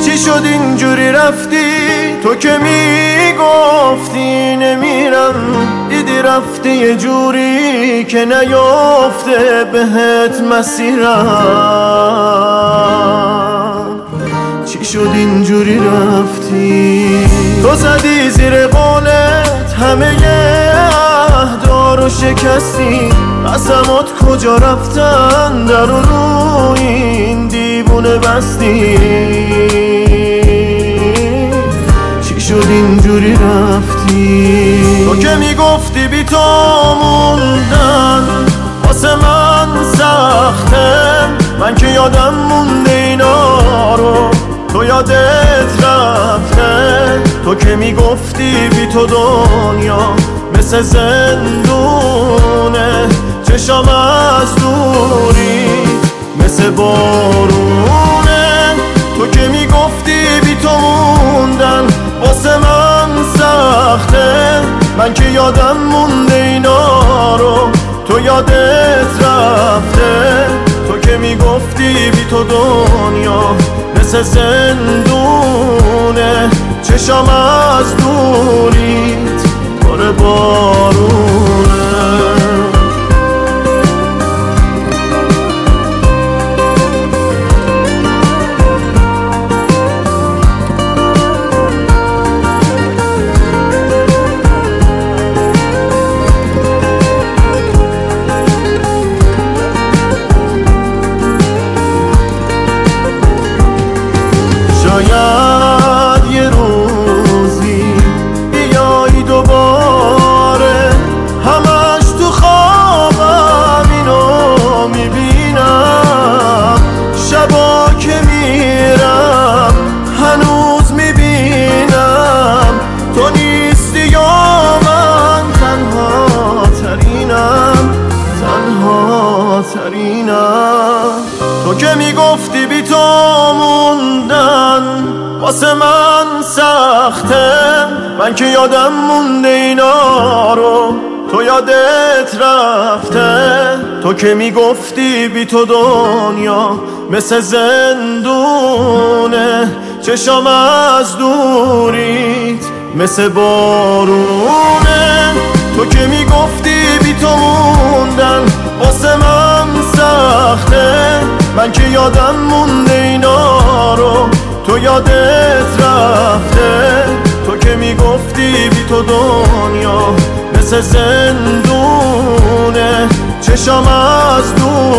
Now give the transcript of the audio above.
چی شد اینجوری رفتی؟ تو که میگفتی نمیرم، دیدی رفتی یه جوری که نیافته بهت مسیرم. چی شد اینجوری رفتی؟ تو زدی زیر قولت همه عهدا رو شکستی، قسمات کجا رفتن؟ در رو این دیوونه بستی. چی شد اینجوری رفتی؟ تو که میگفتی بی تو موندن واسه من سخته، من که یادم مونده اینا رو، تو یادت رفته. تو که میگفتی بی تو دنیا مثل زندونه، چشام از دوری مثل بارونه. تو که میگفتی بی تو موندن واسه من سخته، من که یادم مونده اینا رو، تو یادت رفته. تو که میگفتی بی تو دنیا مثل زندونه، چشام از دوریت پر بارونه. شاید یه روزی بیایی دوباره، همش تو خوابم اینو میبینم. شبا که میرم هنوز میبینم تو نیستی یا من تنها ترینم، تنها ترینم. تو که میگفتی بی تو موندن واسه من سخته، من که یادم مونده اینا رو، تو یادت رفته. تو که میگفتی بی تو دنیا مثل زندونه، چشام از دوریت مثل بارونه. تو که میگفتی بی تو موندن واسه من سخته، من که یادم مونده اینا رو، تو یادت رفته. تو که میگفتی بی تو دنیا مثل زندونه، چشام از دور